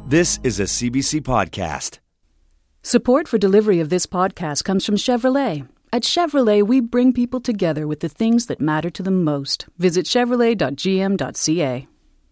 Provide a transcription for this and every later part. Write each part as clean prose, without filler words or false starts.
This is a CBC podcast. Support for delivery of this podcast comes from Chevrolet. At Chevrolet, we bring people together with the things that matter to them most. Visit chevrolet.gm.ca.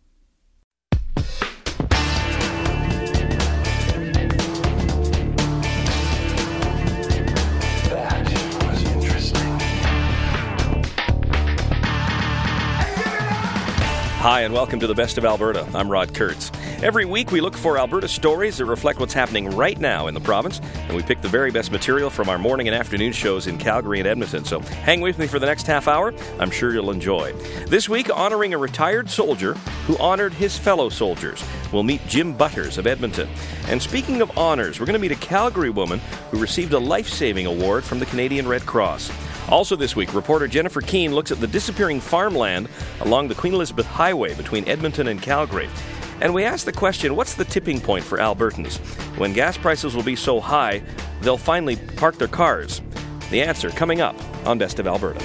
Hi, and welcome to the Best of Alberta. I'm Rod Kurtz. Every week we look for Alberta stories that reflect what's happening right now in the province, and we pick the very best material from our morning and afternoon shows in Calgary and Edmonton. So hang with me for the next half hour. I'm sure you'll enjoy. This week, honoring a retired soldier who honored his fellow soldiers. We'll meet Jim Butters of Edmonton. And speaking of honors, we're going to meet a Calgary woman who received a life-saving award from the Canadian Red Cross. Also this week, reporter Jennifer Keane looks at the disappearing farmland along the Queen Elizabeth Highway between Edmonton and Calgary. And we ask the question, what's the tipping point for Albertans? When gas prices will be so high, they'll finally park their cars. The answer coming up on Best of Alberta.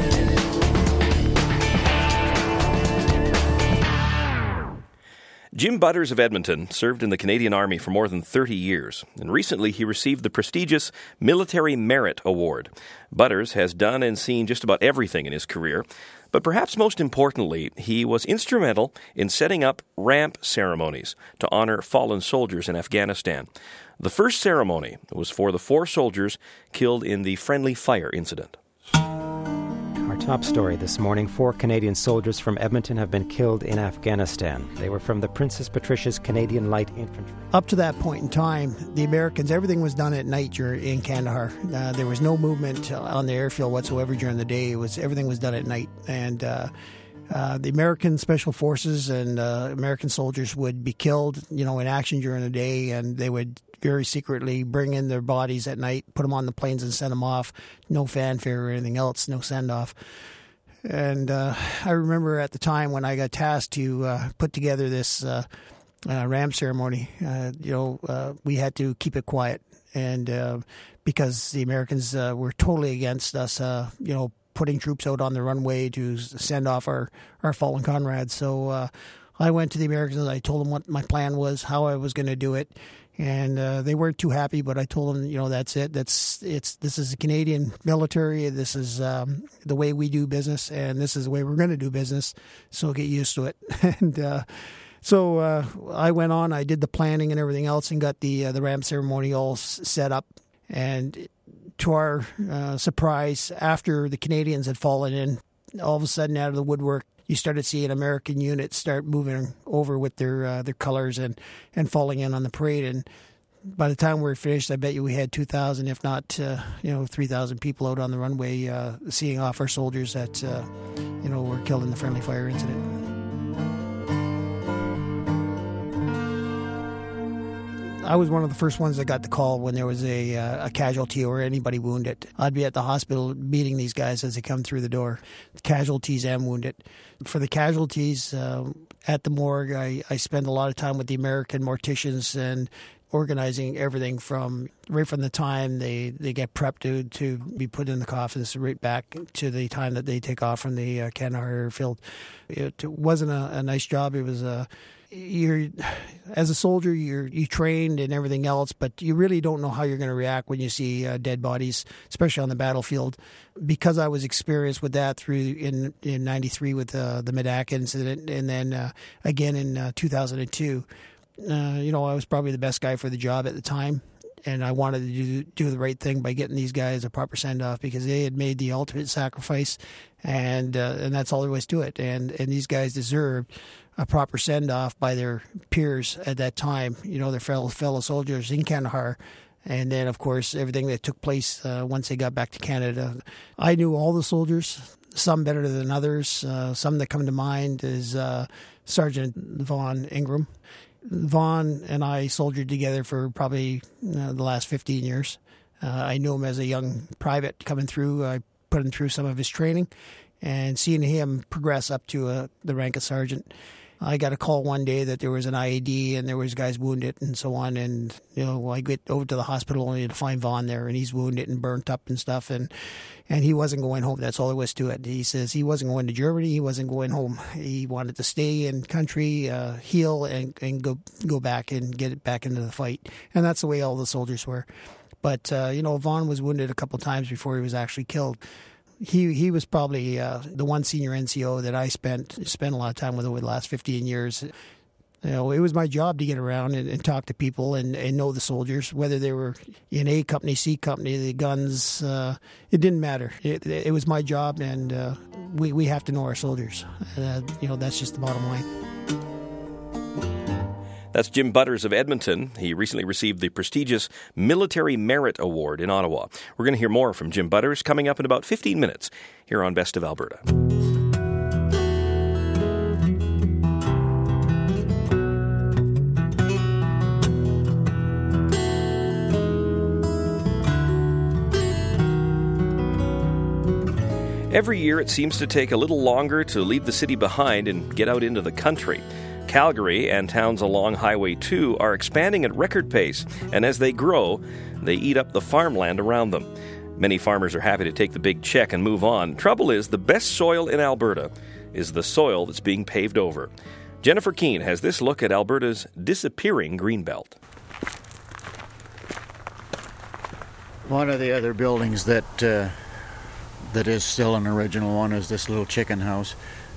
Jim Butters of Edmonton served in the Canadian Army for more than 30 years, and recently he received the prestigious Military Merit Award. Butters has done and seen just about everything in his career, but perhaps most importantly, he was instrumental in setting up ramp ceremonies to honor fallen soldiers in Afghanistan. The first ceremony was for the 4 soldiers killed in the Friendly Fire incident. Our top story this morning, 4 Canadian soldiers from Edmonton have been killed in Afghanistan. They were from the Princess Patricia's Canadian Light Infantry. Up to that point in time, the Americans, everything was done at night in Kandahar. There was no movement on the airfield whatsoever during the day. Everything was done at night. And the American Special Forces and American soldiers would be killed, in action during the day, and they would very secretly bring in their bodies at night, put them on the planes and send them off. No fanfare or anything else, no send-off. And I remember at the time when I got tasked to put together this RAM ceremony, we had to keep it quiet. And because the Americans were totally against us, putting troops out on the runway to send off our fallen comrades. So I went to the Americans and I told them what my plan was, how I was going to do it. And they weren't too happy, but I told them, that's it. This is the Canadian military. This is the way we do business, and this is the way we're going to do business. So get used to it. And so I went on. I did the planning and everything else, and got the ramp ceremony all set up. And to our surprise, after the Canadians had fallen in, all of a sudden, out of the woodwork, you started seeing American units start moving over with their colors and falling in on the parade. And by the time we were finished, I bet you we had 2,000, if not 3,000 people out on the runway seeing off our soldiers that were killed in the Friendly Fire incident. I was one of the first ones that got the call when there was a casualty or anybody wounded. I'd be at the hospital meeting these guys as they come through the door, casualties and wounded. For the casualties at the morgue, I spend a lot of time with the American morticians and organizing everything right from the time they get prepped to be put in the coffins right back to the time that they take off from the Kandahar airfield. It wasn't a nice job. It was as a soldier, you trained and everything else, but you really don't know how you're going to react when you see dead bodies, especially on the battlefield. Because I was experienced with that in 93 with the Medak incident, and then again in 2002, I was probably the best guy for the job at the time. And I wanted to do the right thing by getting these guys a proper send-off because they had made the ultimate sacrifice, and that's all there was to it. And these guys deserved a proper send-off by their peers at that time, their fellow soldiers in Kandahar. And then, of course, everything that took place once they got back to Canada. I knew all the soldiers, some better than others. Some that come to mind is Sergeant Vaughn Ingram. Vaughn and I soldiered together for probably the last 15 years. I knew him as a young private coming through. I put him through some of his training and seeing him progress up to the rank of sergeant. I got a call one day that there was an IED and there was guys wounded and so on. And, I get over to the hospital only to find Vaughn there, and he's wounded and burnt up and stuff. And he wasn't going home. That's all there was to it. He says he wasn't going to Germany. He wasn't going home. He wanted to stay in country, heal, and go back and get it back into the fight. And that's the way all the soldiers were. But, Vaughn was wounded a couple times before he was actually killed. He was probably the one senior NCO that I spent a lot of time with over the last 15 years. It was my job to get around and talk to people and know the soldiers, whether they were in A Company, C Company, the guns. It didn't matter. It was my job, and we have to know our soldiers. That's just the bottom line. That's Jim Butters of Edmonton. He recently received the prestigious Military Merit Award in Ottawa. We're going to hear more from Jim Butters coming up in about 15 minutes here on Best of Alberta. Every year it seems to take a little longer to leave the city behind and get out into the country. Calgary and towns along Highway 2 are expanding at record pace, and as they grow, they eat up the farmland around them. Many farmers are happy to take the big check and move on. Trouble is, the best soil in Alberta is the soil that's being paved over. Jennifer Keane has this look at Alberta's disappearing greenbelt. One of the other buildings that is still an original one is this little chicken house.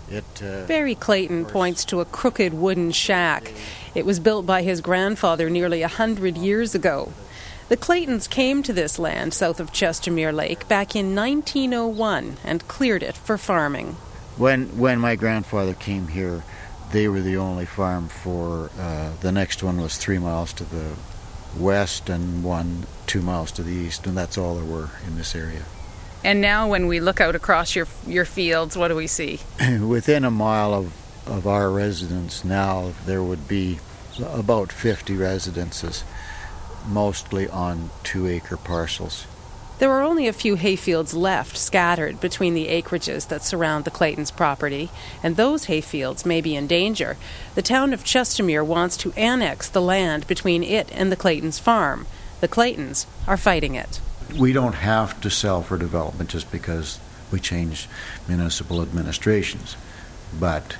Barry Clayton points to a crooked wooden shack. It was built by his grandfather nearly 100 years ago. The Claytons came to this land south of Chestermere Lake back in 1901 and cleared it for farming. When my grandfather came here, they were the only farm for, the next one was 3 miles to the west and 2 miles to the east, and that's all there were in this area. And now when we look out across your fields, what do we see? Within a mile of our residence now, there would be about 50 residences, mostly on 2-acre parcels. There are only a few hayfields left scattered between the acreages that surround the Claytons' property, and those hayfields may be in danger. The town of Chestermere wants to annex the land between it and the Claytons' farm. The Claytons are fighting it. We don't have to sell for development just because we change municipal administrations, but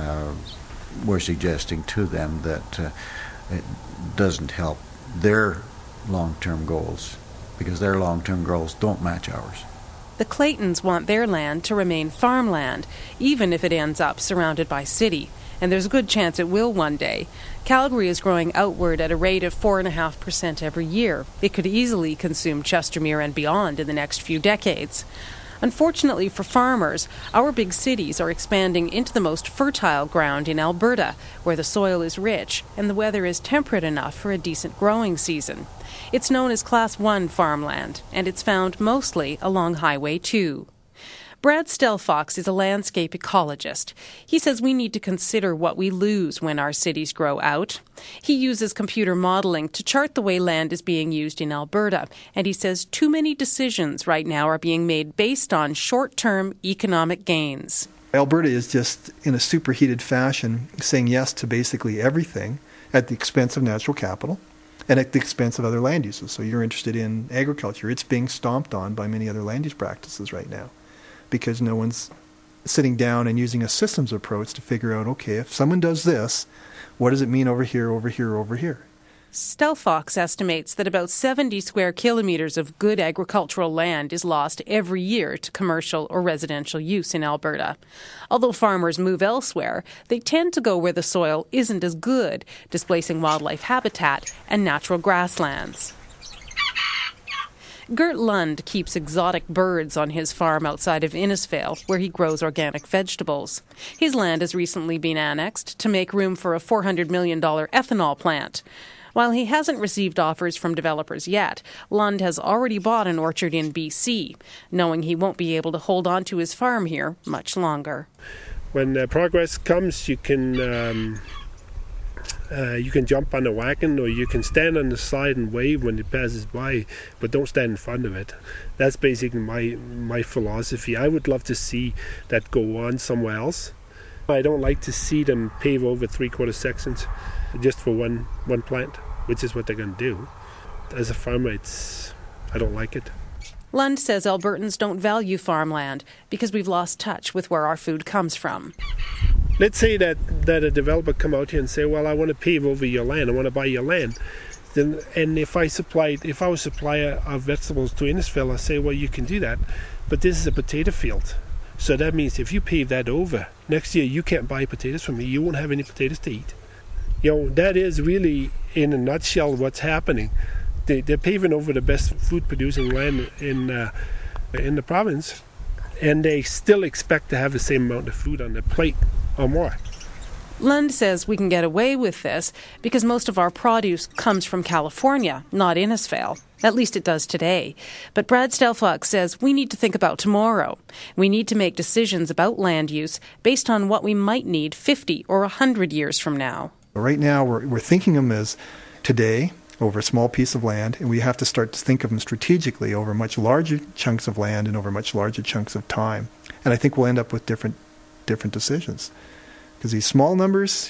we're suggesting to them that it doesn't help their long-term goals, because their long-term goals don't match ours. The Claytons want their land to remain farmland, even if it ends up surrounded by city, and there's a good chance it will one day. Calgary is growing outward at a rate of 4.5% every year. It could easily consume Chestermere and beyond in the next few decades. Unfortunately for farmers, our big cities are expanding into the most fertile ground in Alberta, where the soil is rich and the weather is temperate enough for a decent growing season. It's known as Class 1 farmland, and it's found mostly along Highway 2. Brad Stelfox is a landscape ecologist. He says we need to consider what we lose when our cities grow out. He uses computer modeling to chart the way land is being used in Alberta, and he says too many decisions right now are being made based on short-term economic gains. Alberta is just, in a superheated fashion, saying yes to basically everything at the expense of natural capital and at the expense of other land uses. So you're interested in agriculture. It's being stomped on by many other land use practices right now, because no one's sitting down and using a systems approach to figure out, okay, if someone does this, what does it mean over here, over here, over here? Stelfox estimates that about 70 square kilometres of good agricultural land is lost every year to commercial or residential use in Alberta. Although farmers move elsewhere, they tend to go where the soil isn't as good, displacing wildlife habitat and natural grasslands. Gert Lund keeps exotic birds on his farm outside of Innisfail, where he grows organic vegetables. His land has recently been annexed to make room for a $400 million ethanol plant. While he hasn't received offers from developers yet, Lund has already bought an orchard in BC, knowing he won't be able to hold on to his farm here much longer. When progress comes, you can jump on the wagon, or you can stand on the side and wave when it passes by, but don't stand in front of it. That's basically my philosophy. I would love to see that go on somewhere else, I don't like to see them pave over 3/4 sections just for one plant, which is what they're going to do. As a farmer, I don't like it. Lund says Albertans don't value farmland because we've lost touch with where our food comes from. Let's say that a developer come out here and say, well, I want to pave over your land, I want to buy your land. And if I was a supplier of vegetables to Innisfil, I say, well, you can do that, but this is a potato field. So that means if you pave that over, next year you can't buy potatoes from me, you won't have any potatoes to eat. That is really, in a nutshell, what's happening. They're paving over the best food-producing land in the province, and they still expect to have the same amount of food on their plate or more. Lund says we can get away with this because most of our produce comes from California, not Innisfail. At least it does today. But Brad Stelfox says we need to think about tomorrow. We need to make decisions about land use based on what we might need 50 or 100 years from now. Right now, we're thinking of them as today over a small piece of land, and we have to start to think of them strategically over much larger chunks of land and over much larger chunks of time. And I think we'll end up with different decisions. Because these small numbers,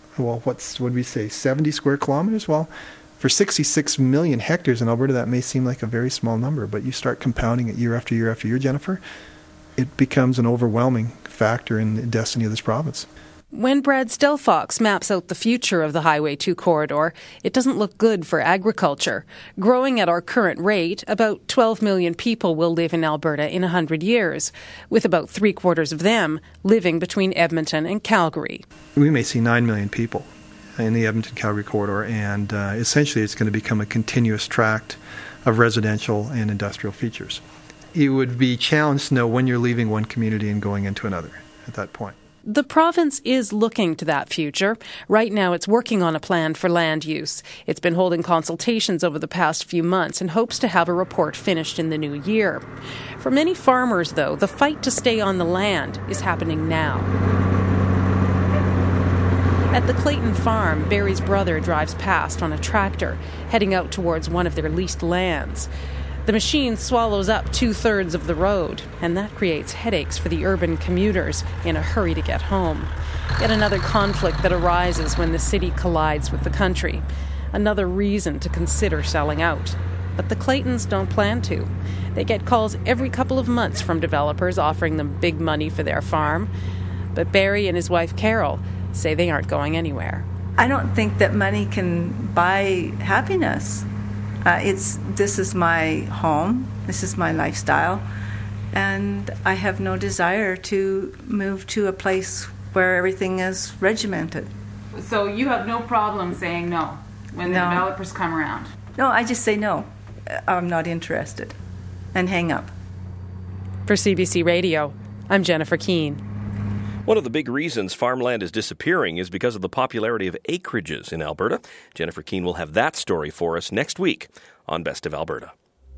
what would we say, 70 square kilometers? Well, for 66 million hectares in Alberta, that may seem like a very small number, but you start compounding it year after year after year, Jennifer, it becomes an overwhelming factor in the destiny of this province. When Brad Stelfox maps out the future of the Highway 2 corridor, it doesn't look good for agriculture. Growing at our current rate, about 12 million people will live in Alberta in 100 years, with about 3/4 of them living between Edmonton and Calgary. We may see 9 million people in the Edmonton-Calgary corridor, and essentially it's going to become a continuous tract of residential and industrial features. You would be challenged to know when you're leaving one community and going into another at that point. The province is looking to that future. Right now it's working on a plan for land use. It's been holding consultations over the past few months and hopes to have a report finished in the new year. For many farmers, though, the fight to stay on the land is happening now. At the Clayton farm, Barry's brother drives past on a tractor, heading out towards one of their leased lands. The machine swallows up 2/3 of the road, and that creates headaches for the urban commuters in a hurry to get home. Yet another conflict that arises when the city collides with the country. Another reason to consider selling out. But the Claytons don't plan to. They get calls every couple of months from developers offering them big money for their farm. But Barry and his wife Carol say they aren't going anywhere. I don't think that money can buy happiness. This is my home, this is my lifestyle, and I have no desire to move to a place where everything is regimented. So you have no problem saying no when the developers come around? No, I just say no. I'm not interested, and hang up. For CBC Radio, I'm Jennifer Keane. One of the big reasons farmland is disappearing is because of the popularity of acreages in Alberta. Jennifer Keane will have that story for us next week on Best of Alberta.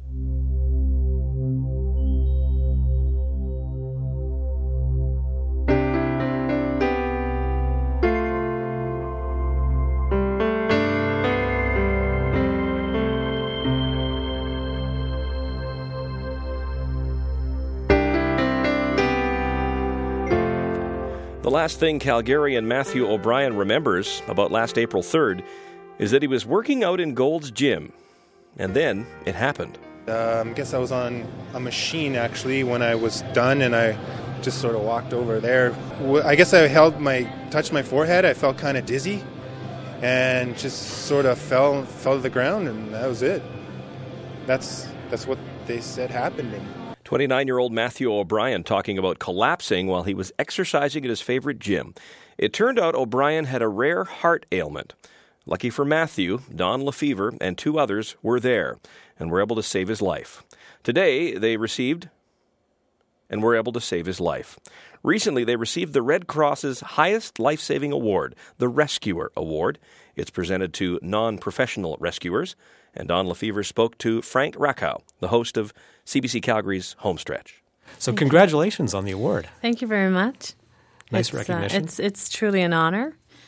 The last thing Calgarian Matthew O'Brien remembers about last April 3rd is that he was working out in Gold's Gym. And then it happened. I guess I was on a machine, actually, when I was done, and I just sort of walked over there. I guess I touched my forehead. I felt kind of dizzy and just sort of fell to the ground, and that was it. That's what they said happened. 29-year-old Matthew O'Brien talking about collapsing while he was exercising at his favorite gym. It turned out O'Brien had a rare heart ailment. Lucky for Matthew, Don Lefevre and 2 others were there and were able to save his life. Today, they received and were able to save his life. Recently, they received the Red Cross's highest life-saving award, the Rescuer Award. It's presented to non-professional rescuers. And Don Lefevre spoke to Frank Rakow, the host of CBC Calgary's Homestretch. So congratulations on the award. Thank you very much. Nice recognition. It's truly an honor.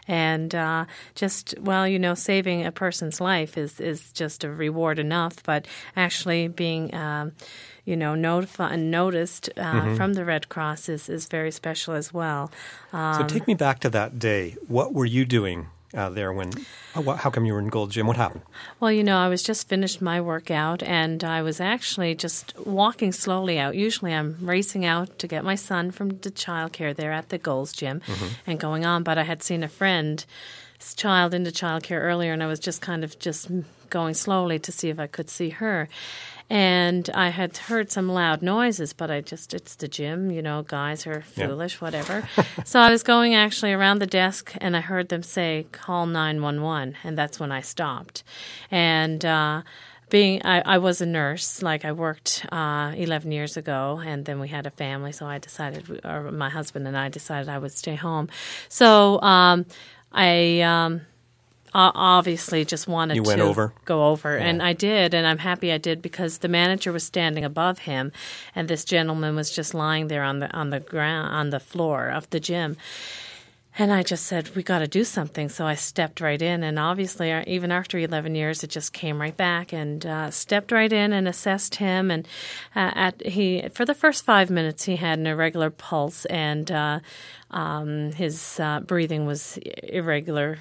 And saving a person's life is just a reward enough, but actually being notified and noticed from the Red Cross is very special as well. So take me back to that day. What were you doing there when? How come you were in Gold's Gym? What happened? Well, I was just finished my workout, and I was actually just walking slowly out. Usually I'm racing out to get my son from the childcare there at the Gold's Gym and going on, but I had seen a friend's child into childcare earlier, and I was just kind of just going slowly to see if I could see her. And I had heard some loud noises, but it's the gym, guys are foolish, whatever. So I was going actually around the desk, and I heard them say, call 911, and that's when I stopped. And I was a nurse, like I worked 11 years ago, and then we had a family, so I decided, or my husband and I decided I would stay home. So I obviously just wanted to go over. And I did, and I'm happy I did, because the manager was standing above him, and this gentleman was just lying there on the ground, on the floor of the gym. And I just said, we got to do something. So I stepped right in, and obviously, even after 11 years, it just came right back, and stepped right in and assessed him. And for the first 5 minutes, he had an irregular pulse, and his breathing was irregular.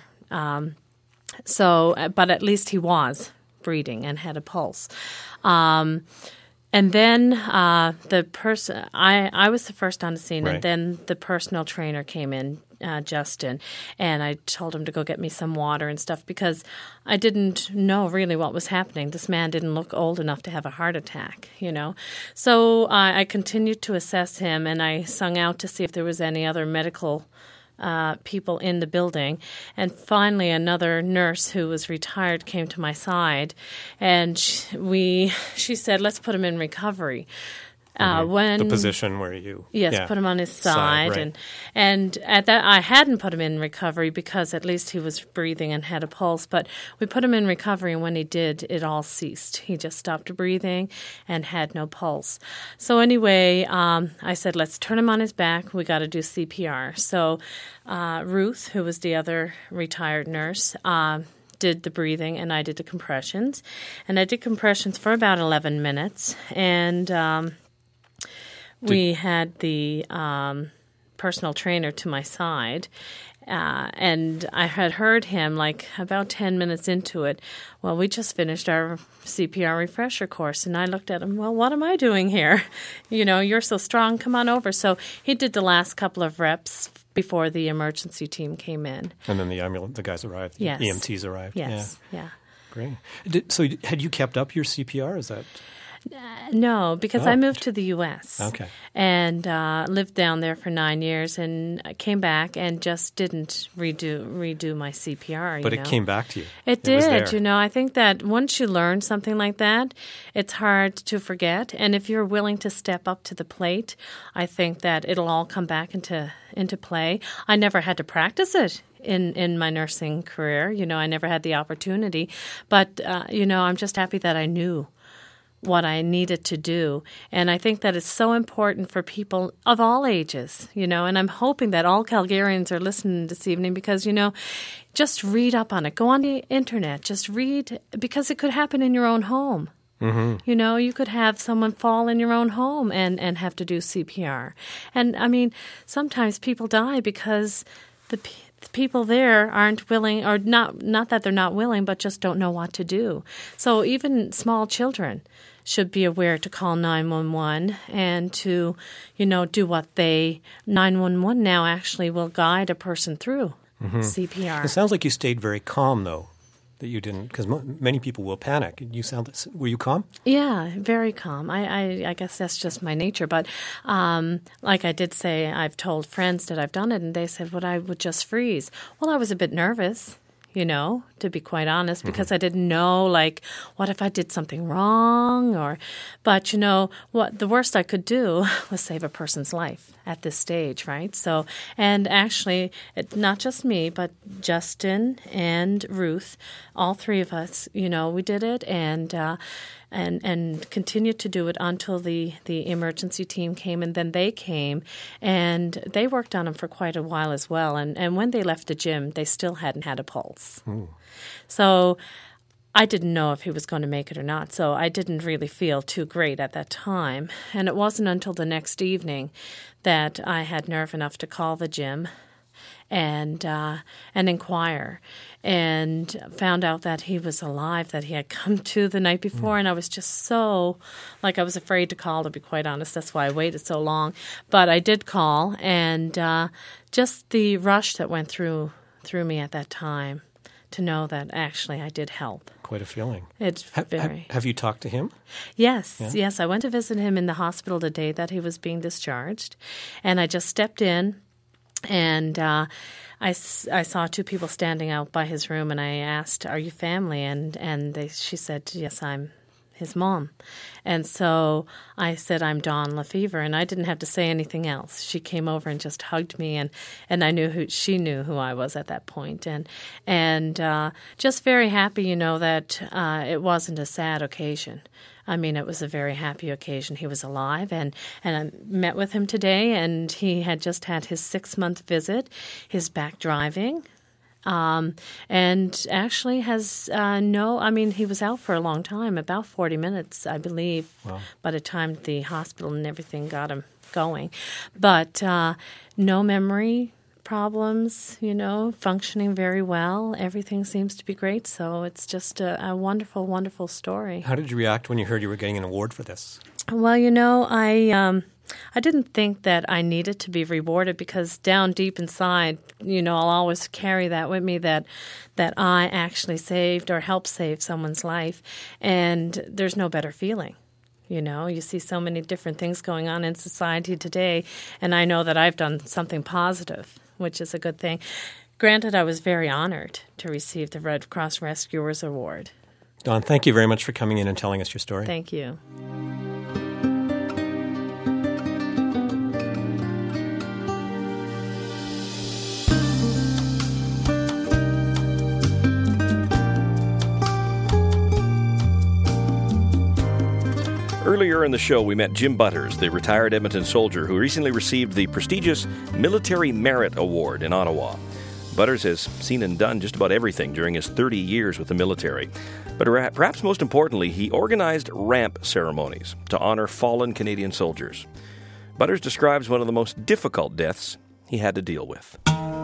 But at least he was breathing and had a pulse. And then the person, I was the first on the scene, and then the personal trainer came in, Justin, and I told him to go get me some water and stuff, because I didn't know really what was happening. This man didn't look old enough to have a heart attack, So I continued to assess him, and I sung out to see if there was any other medical people in the building. And finally, another nurse who was retired came to my side, and she said, let's put him in recovery. When the position where you put him on his side, and at that I hadn't put him in recovery because at least he was breathing and had a pulse, but we put him in recovery, and when he did, it all ceased. He just stopped breathing and had no pulse. So anyway, I said, let's turn him on his back. We got to do CPR. So Ruth, who was the other retired nurse, did the breathing, and I did the compressions, and I did compressions for about 11 minutes, and we had the personal trainer to my side, and I had heard him like about 10 minutes into it, well, we just finished our CPR refresher course, and I looked at him, well, what am I doing here? You're so strong, come on over. So he did the last couple of reps before the emergency team came in. And then the guys arrived, yes. EMTs arrived. Yes, yeah. Great. So had you kept up your CPR? Is that... No, because I moved to the U.S. Okay. And lived down there for 9 years, and came back and just didn't redo my CPR. But it came back to you. It did. I think that once you learn something like that, it's hard to forget. And if you're willing to step up to the plate, I think that it'll all come back into play. I never had to practice it in my nursing career. I never had the opportunity. But, I'm just happy that I knew what I needed to do. And I think that it's so important for people of all ages, and I'm hoping that all Calgarians are listening this evening because, just read up on it. Go on the internet. Just read, because it could happen in your own home. Mm-hmm. You could have someone fall in your own home and have to do CPR. And, sometimes people die because the people there aren't willing, or not that they're not willing, but just don't know what to do. So even small children should be aware to call 911 and to, do what 911 now actually will guide a person through CPR. It sounds like you stayed very calm, though, that you didn't, because many people will panic. Were you calm? Yeah, very calm. I guess that's just my nature. But like I did say, I've told friends that I've done it, and they said, well, I would just freeze. Well, I was a bit nervous. to be quite honest, because I didn't know, like, what if I did something wrong? But what the worst I could do was save a person's life at this stage, right? So, and actually, not just me, but Justin and Ruth, all three of us, we did it, and continued to do it until the emergency team came, and then they came, and they worked on him for quite a while as well. And when they left the gym, they still hadn't had a pulse. Ooh. So I didn't know if he was going to make it or not, so I didn't really feel too great at that time. And it wasn't until the next evening that I had nerve enough to call the gym and inquire, and found out that he was alive, that he had come to the night before, and I was just so, I was afraid to call, to be quite honest. That's why I waited so long. But I did call, and just the rush that went through me at that time to know that actually I did help. Quite a feeling. It's very... Have you talked to him? Yes, yes. I went to visit him in the hospital the day that he was being discharged, and I just stepped in, and I saw two people standing out by his room, and I asked, "Are you family?" And she said, "Yes, I'm his mom." And so I said, "I'm Dawn Lefevre," and I didn't have to say anything else. She came over and just hugged me, and I knew she knew who I was at that point, and just very happy, that it wasn't a sad occasion. I mean, it was a very happy occasion. He was alive, and I met with him today, and he had just had his 6-month visit. He's back driving, and actually has he was out for a long time, about 40 minutes, I believe, by the time the hospital and everything got him going. But no memory problems, functioning very well. Everything seems to be great. So it's just a wonderful, wonderful story. How did you react when you heard you were getting an award for this? Well, I didn't think that I needed to be rewarded, because down deep inside, I'll always carry that with me, that I actually saved or helped save someone's life. And there's no better feeling. You see so many different things going on in society today, and I know that I've done something positive, which is a good thing. Granted, I was very honored to receive the Red Cross Rescuers Award. Dawn, thank you very much for coming in and telling us your story. Thank you. Earlier in the show, we met Jim Butters, the retired Edmonton soldier who recently received the prestigious Military Merit Award in Ottawa. Butters has seen and done just about everything during his 30 years with the military. But perhaps most importantly, he organized ramp ceremonies to honor fallen Canadian soldiers. Butters describes one of the most difficult deaths he had to deal with.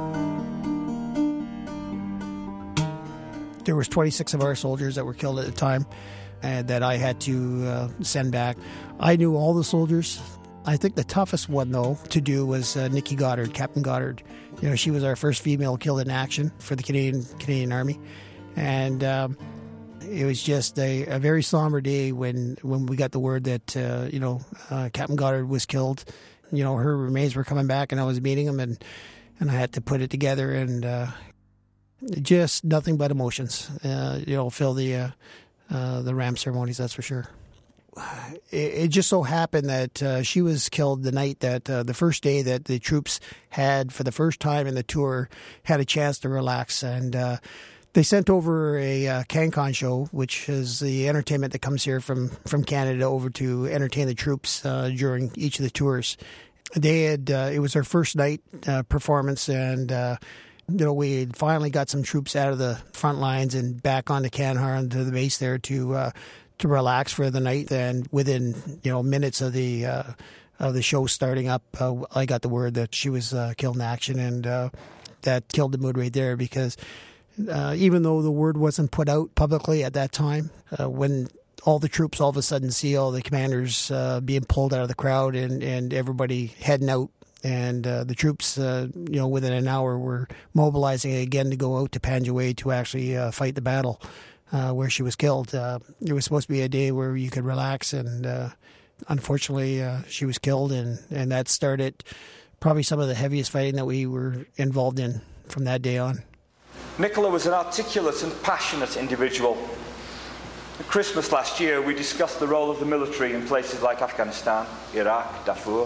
There was 26 of our soldiers that were killed at the time, and that I had to send back. I knew all the soldiers. I think the toughest one, though, to do was Nikki Goddard, Captain Goddard. She was our first female killed in action for the Canadian Army. And it was just a very somber day when we got the word that, Captain Goddard was killed. Her remains were coming back, and I was meeting them, and I had to put it together, and just nothing but emotions, fill the ramp ceremonies, that's for sure. It just so happened that she was killed the night that the first day that the troops had, for the first time in the tour, had a chance to relax. And they sent over a CanCon show, which is the entertainment that comes here from Canada over to entertain the troops during each of the tours. They had it was their first night performance, and we finally got some troops out of the front lines and back onto Kandahar, onto the base there to relax for the night. And within minutes of the show starting up, I got the word that she was killed in action, and that killed the mood right there, because even though the word wasn't put out publicly at that time, when all the troops all of a sudden see all the commanders being pulled out of the crowd and everybody heading out, and the troops, within an hour were mobilizing again to go out to Panjwai to actually fight the battle where she was killed. It was supposed to be a day where you could relax, and unfortunately she was killed, and that started probably some of the heaviest fighting that we were involved in from that day on. Nicola was an articulate and passionate individual. At Christmas last year, we discussed the role of the military in places like Afghanistan, Iraq, Darfur.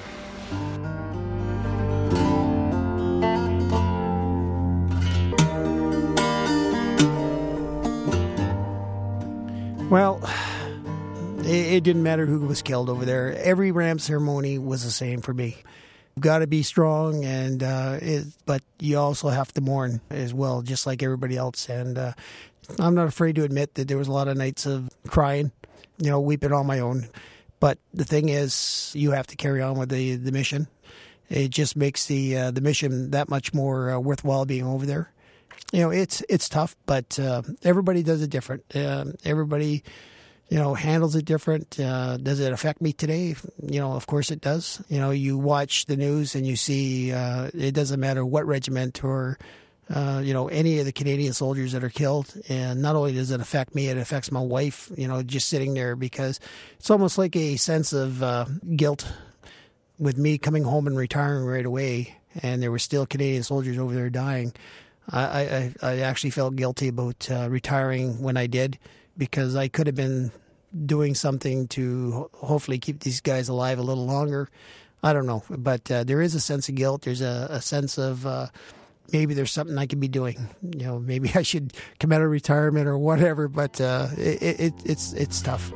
Well, it didn't matter who was killed over there. Every Ram ceremony was the same for me. You've got to be strong, but you also have to mourn as well, just like everybody else. And I'm not afraid to admit that there was a lot of nights of crying, weeping on my own. But the thing is, you have to carry on with the mission. It just makes the mission that much more worthwhile being over there. It's tough, but everybody does it different. Everybody, handles it different. Does it affect me today? Of course it does. You watch the news and you see it doesn't matter what regiment or, any of the Canadian soldiers that are killed. And not only does it affect me, it affects my wife, just sitting there, because it's almost like a sense of guilt with me coming home and retiring right away. And there were still Canadian soldiers over there dying. I actually felt guilty about retiring when I did, because I could have been doing something to hopefully keep these guys alive a little longer. I don't know. But there is a sense of guilt. There's a sense of maybe there's something I could be doing. Maybe I should come out of retirement or whatever. But it's tough.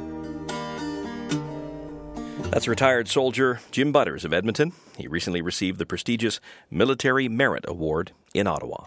That's retired soldier Jim Butters of Edmonton. He recently received the prestigious Military Merit Award in Ottawa.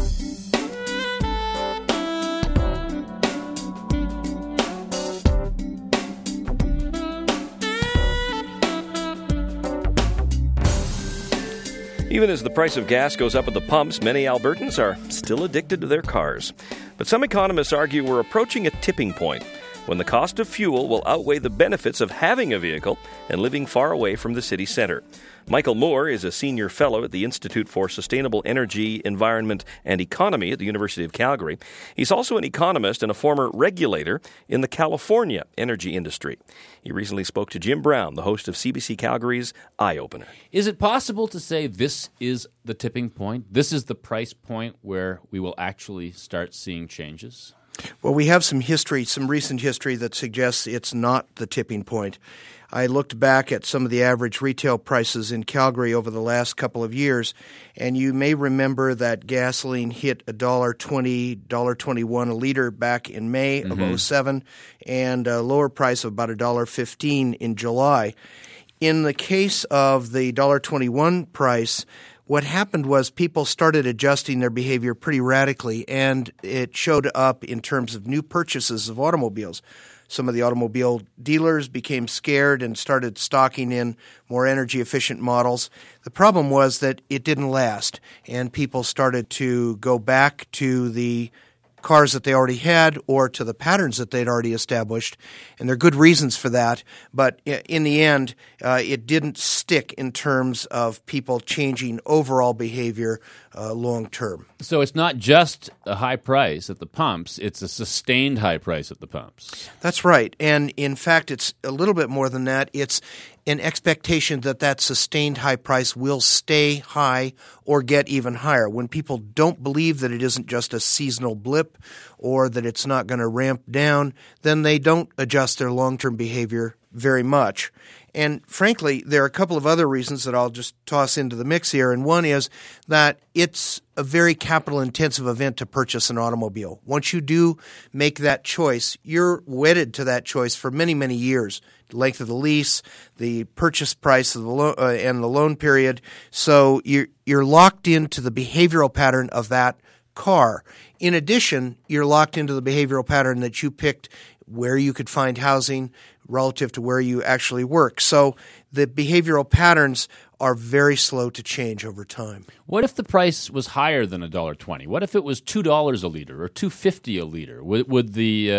Even as the price of gas goes up at the pumps, many Albertans are still addicted to their cars. But some economists argue we're approaching a tipping point when the cost of fuel will outweigh the benefits of having a vehicle and living far away from the city centre. Michael Moore is a senior fellow at the Institute for Sustainable Energy, Environment and Economy at the University of Calgary. He's also an economist and a former regulator in the California energy industry. He recently spoke to Jim Brown, the host of CBC Calgary's Eye Opener. Is it possible to say this is the tipping point? This is the price point where we will actually start seeing changes? Well, we have some recent history that suggests it's not the tipping point. I looked back at some of the average retail prices in Calgary over the last couple of years, and you may remember that gasoline hit $1.20, $1.21 a liter back in May of 2007, and a lower price of about $1.15 in July. In the case of the $1.21 price, what happened was people started adjusting their behavior pretty radically, and it showed up in terms of new purchases of automobiles. Some of the automobile dealers became scared and started stocking in more energy-efficient models. The problem was that it didn't last, and people started to go back to the cars that they already had or to the patterns that they'd already established. And there are good reasons for that. But in the end, it didn't stick in terms of people changing overall behavior long term. So it's not just a high price at the pumps, it's a sustained high price at the pumps. That's right. And in fact, it's a little bit more than that. It's an expectation that that sustained high price will stay high or get even higher. When people don't believe that it isn't just a seasonal blip or that it's not going to ramp down, then they don't adjust their long-term behavior very much. And frankly, there are a couple of other reasons that I'll just toss into the mix here. And one is that it's a very capital-intensive event to purchase an automobile. Once you do make that choice, you're wedded to that choice for many, many years. The length of the lease, the purchase price of the and the loan period. So you're locked into the behavioral pattern of that car. In addition, you're locked into the behavioral pattern that you picked where you could find housing relative to where you actually work. So the behavioral patterns are very slow to change over time. What if the price was higher than $1.20? What if it was $2 a liter or $2.50 a liter? Would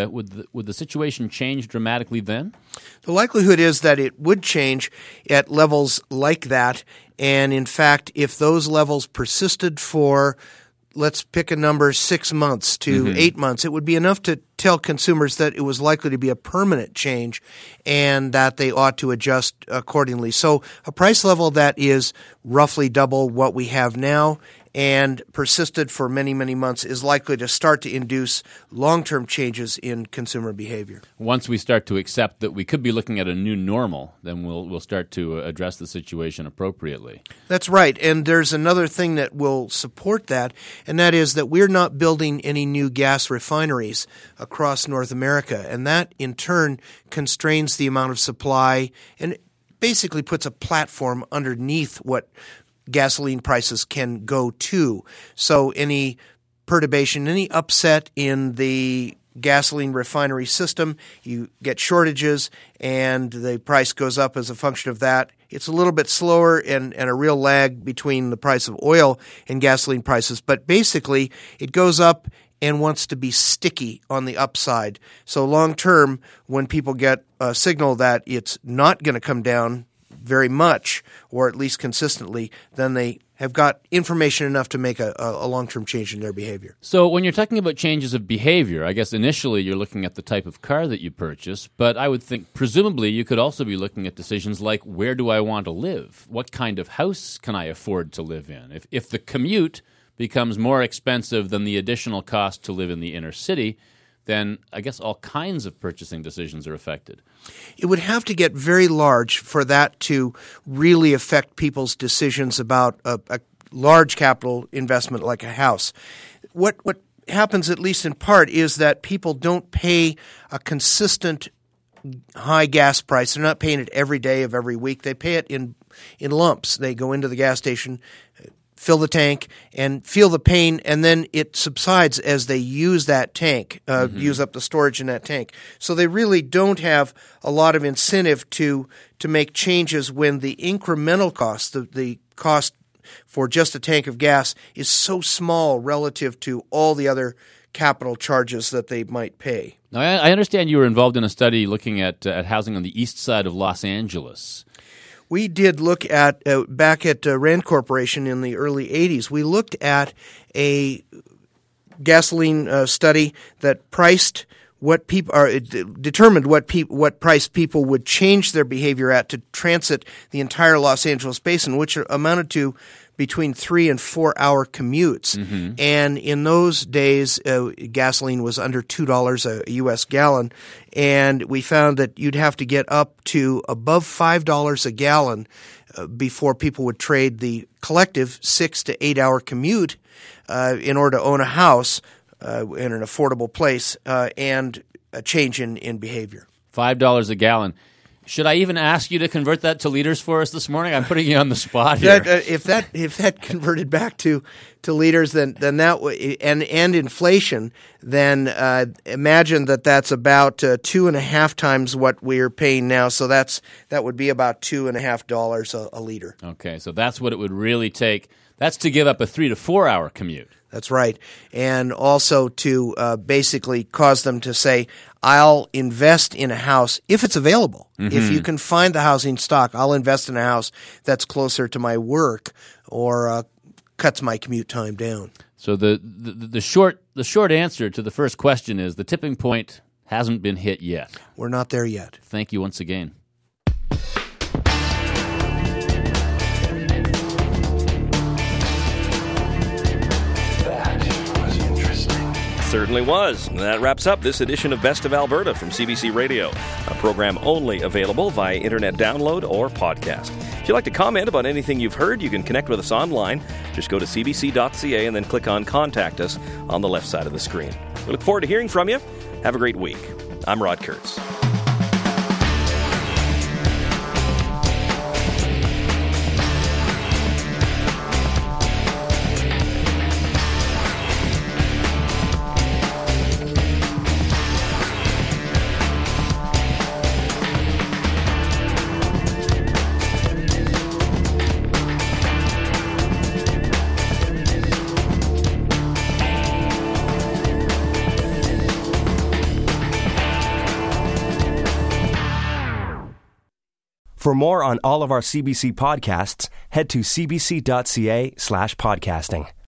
the situation change dramatically then? The likelihood is that it would change at levels like that. And in fact, if those levels persisted for, let's pick a number, 6 months to 8 months, it would be enough to tell consumers that it was likely to be a permanent change and that they ought to adjust accordingly. So a price level that is roughly double what we have now and persisted for many, many months is likely to start to induce long-term changes in consumer behavior. Once we start to accept that we could be looking at a new normal, then we'll start to address the situation appropriately. That's right. And there's another thing that will support that, and that is that we're not building any new gas refineries across North America. And that, in turn, constrains the amount of supply and basically puts a platform underneath what gasoline prices can go to. So any perturbation, any upset in the gasoline refinery system, you get shortages and the price goes up as a function of that. It's a little bit slower and a real lag between the price of oil and gasoline prices, but basically it goes up and wants to be sticky on the upside. So long term, when people get a signal that it's not going to come down very much, or at least consistently, then they have got information enough to make a long-term change in their behavior. So when you're talking about changes of behavior, I guess initially you're looking at the type of car that you purchase, but I would think presumably you could also be looking at decisions like, where do I want to live? What kind of house can I afford to live in? If the commute becomes more expensive than the additional cost to live in the inner city, then I guess all kinds of purchasing decisions are affected. It would have to get very large for that to really affect people's decisions about a large capital investment like a house. What happens, at least in part, is that people don't pay a consistent high gas price. They're not paying it every day of every week. They pay it in lumps. They go into the gas station, fill the tank, and feel the pain, and then it subsides as they use that tank, use up the storage in that tank. So they really don't have a lot of incentive to make changes when the incremental cost, the cost for just a tank of gas, is so small relative to all the other capital charges that they might pay. Now, I understand you were involved in a study looking at housing on the east side of Los Angeles. We did look at, back at Rand Corporation in the early 80s, we looked at a gasoline study that priced what people determined what price people would change their behavior at to transit the entire Los Angeles basin, which amounted to between 3 and 4 hour commutes. Mm-hmm. And in those days, gasoline was under $2 a U.S. gallon. And we found that you'd have to get up to above $5 a gallon before people would trade the collective 6 to 8 hour commute in order to own a house in an affordable place and a change in behavior. $5 a gallon. Should I even ask you to convert that to liters for us this morning? I'm putting you on the spot here. If that converted back to liters, then that and inflation, then imagine that's about 2.5 times what we're paying now. So that would be about $2.50 a liter. Okay, so that's what it would really take. That's to give up a 3 to 4 hour commute. That's right. And also to basically cause them to say, I'll invest in a house if it's available. Mm-hmm. If you can find the housing stock, I'll invest in a house that's closer to my work or cuts my commute time down. So the short answer to the first question is the tipping point hasn't been hit yet. We're not there yet. Thank you once again. Certainly was. And that wraps up this edition of Best of Alberta from CBC Radio, a program only available via internet download or podcast. If you'd like to comment about anything you've heard, you can connect with us online. Just go to cbc.ca and then click on Contact Us on the left side of the screen. We look forward to hearing from you. Have a great week. I'm Rod Kurtz. For more on all of our CBC podcasts, head to cbc.ca/podcasting.